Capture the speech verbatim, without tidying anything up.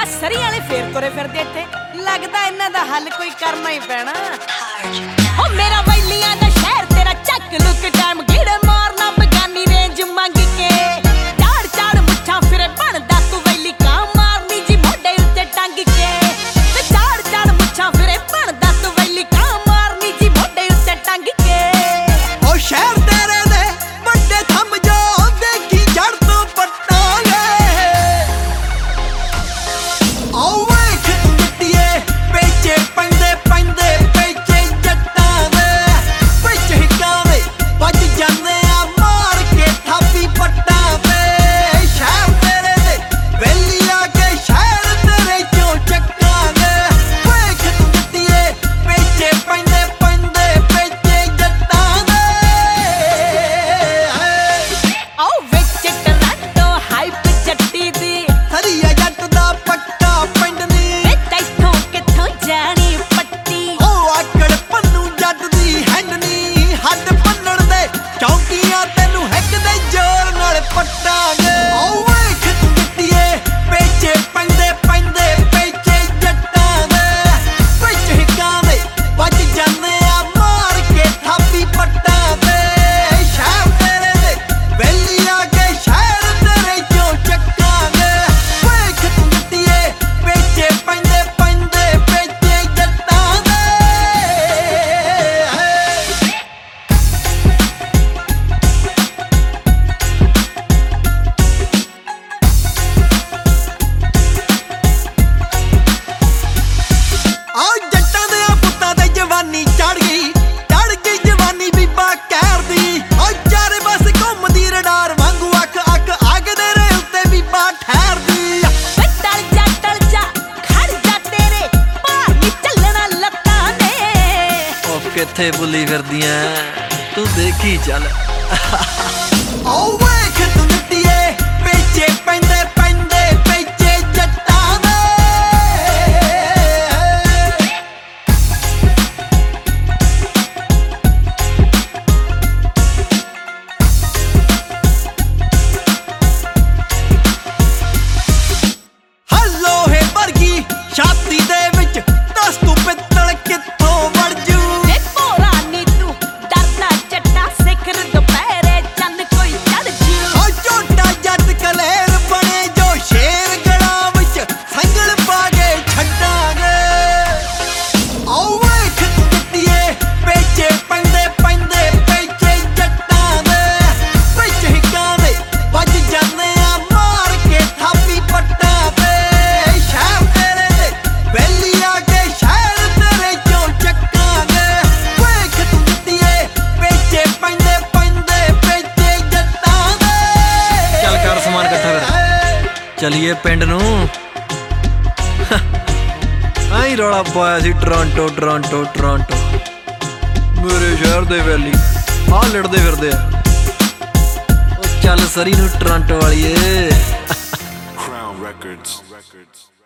सरी वाले फेर तुरे फिरदे इत्थे लगदा इन्हां दा हल कोई करना ही पैना। ओ मेरा वैलियां दा शहर तेरा चक लुक टाइम गिड़ मारना बगानी रेंज मंग के चाड़ चाड़ मुच्छां फिरे बनदा तू वैली कां मारनी जी मोढे उत्ते टंग के ते चाड़ चाड़ मुच्छां फिरे बनदा तू वैली कां मारनी जी मोढे उत्ते टंग के। ओ शहर तेरे दे बड़े थम जो देखी जड़ तो पटांगे ओ वेख जट्टिए पेचे पैंदे पैंदे पेचे जट्टां दे विच हिक्कां दे वज जांदे आ मार के थापी पट्टां ते शहर तेरे दे वेलिया के शहर तेरे चों चक्कांगे वेख जट्टिए पेचे पैंदे पैंदे पेचे जट्टां दे। ओ विच टरांटो हाइप जट्टी दी हरिया जट दा पक्का पिंड नी वे तैथों कित्थों जानी पट्टी ओ आकड़ पन्नू जट दी हैंड नी हੱਡ ਭੰਨਣ ਦੇ ਚੌਂਕੀਆਂ ਤੈਨੂੰ ਹੈਕ ਦੇ ਜ਼ੋਰ ਨਾਲ ਪੱਟਾਂਗੇ। ਓ ਵੇਖ ਤੂੰ ਜੱਟੀਏ ਪੇਚੇ ਪੈਂਦੇ ਪੈਂਦੇ ਪੇਚੇ ਜੱਟਾਂ ਦੇ ਵਿੱਚ ਹਿੱਕਾਂ ਦੇ ਵੱਜ ਜਾਂਦੇ ਆ ਮਾਰ ਕੇ ਥਾਪੀ ਪੱਟਾਂ ਤੇ ਸ਼ਹਿਰ ਤੇਰੇ ਦੇ ਵੇਲੀਆਂ ਕੇ ਸ਼ਹਿਰ ਤੇਰੇ ਚੋਂ ਚੱਕਾਂਗੇ ਵੇਖ ਤੂੰ ਜੱਟੀਏ ਪੇਚੇ ਪੈਂਦੇ ਪੈਂਦੇ ਪੇਚੇ ਜੱਟਾਂ ਦੇ। ਆ ਜੱਟਾਂ ਦੇ ਪੁੱਤਾਂ ਤੇ ਜਵਾਨੀ ਚੜ ਗਈ ਚੜ ਗਈ ਜਵਾਨੀ ਬੀਬਾ ਕਹਿਰ ਦੀ ਆ ਚਾਰੇ ਬਸ ਘੁੰਮਦੀ ਰਡਾਰ ਵਾਂਗੂ ਅੱਖ ਅੱਖ ਅੱਗ ਦੇ ਰੇ ਉੱਤੇ ਬੀਬਾ ਠਹਿਰਦੀ। ਵੇ ਟਲ ਜਾ ਟਲ ਜਾ ਖੜ ਜਾ ਤੇਰੇ ਭਾਰ ਨੀ ਚੱਲਣਾ ਲੱਤਾਂ ਨੇ। ਉਹ ਕਿੱਥੇ ਭੁੱਲੀ ਫਿਰਦੀਆਂ ਤੂੰ ਦੇਖੀ ਚੱਲ। ਓ ਵੇਖ ਤੂੰ ਜੱਟੀਏ ਪੇਚੇ ਪੈਂਦੇ ਪੈਂਦੇ ਪੇਚੇ ਜੱਟਾਂ ਦੇ। ਹਲੋਹੇ ਵਰਗੀ ਛਾਤੀ ਦੇ ਵਿੱਚ ਦੱਸ ਤੂੰ ਪਿੱਤਲ ਕਿੱਥੋਂ ਵੜ ਜੂ ਵੇ ਭੋਰਾ ਨੀ ਤੂੰ ਡਰਦਾ ਚੱਟਾ ਸਿਖਰ ਦੁਪਹਿਰੇ ਚੰਨ ਕੋਈ ਚੜ ਜੂ। ਓ ਝੋਟਾ ਜੱਟ ਕਲੇਰ ਬਣੇ ਜੋ ਸ਼ੇਰ ਗਲਾਂ ਵਿੱਚ ਸੰਗਲ ਪਾ ਕੇ ਛੱਡਾਂਗੇ। ਓ ਵੇਖ ਤੂੰ ਜੱਟੀਏ ਪੇਚੇ ਪੈਂਦੇ ਪੈਂਦੇ ਪੇਚੇ ਜੱਟਾਂ ਦੇ ਵਿੱਚ ਹਿੱਕਾਂ ਦੇ ਵੱਜ ਜਾਂਦੇ ਆ ਮਾਰ ਕੇ ਥਾਪੀ ਪੱਟਾਂ ਤੇ ਸ਼ਹਿਰ ਤੇਰੇ ਦੇ ਵੇਲੀਆਂ ਕੇ ਸ਼ਹਿਰ ਤੇਰੇ ਚੋਂ ਚੱਕਾਂਗੇ ਵੇਖ ਤੂੰ ਜੱਟੀਏ ਪੇਚੇ ਪੈਂਦੇ ਪੈਂਦੇ ਪੇਚੇ ਜੱਟਾਂ ਦੇ। ਚੱਲ ਕਰ ਸਮਾਨ ਇਕੱਠਾ ਕਰ ਚਲੀਏ ਪਿੰਡ ਨੂੰ। ਆਈ ਰੌਲਾ ਪਾਇਆ ਸੀ ਟੋਰਾਂਟੋ ਟੋਰਾਂਟੋ ਟੋਰਾਂਟੋ ਮੇਰੇ ਸ਼ਹਿਰ ਦੇ ਵੈਲੀ ਆ ਲੜਦੇ ਫਿਰਦੇ ਆ। ਉਹ ਚੱਲ ਸਰੀ ਨੂੰ ਟੋਰਾਂਟੋ ਵਾਲੀਏ। Crown Records. Records.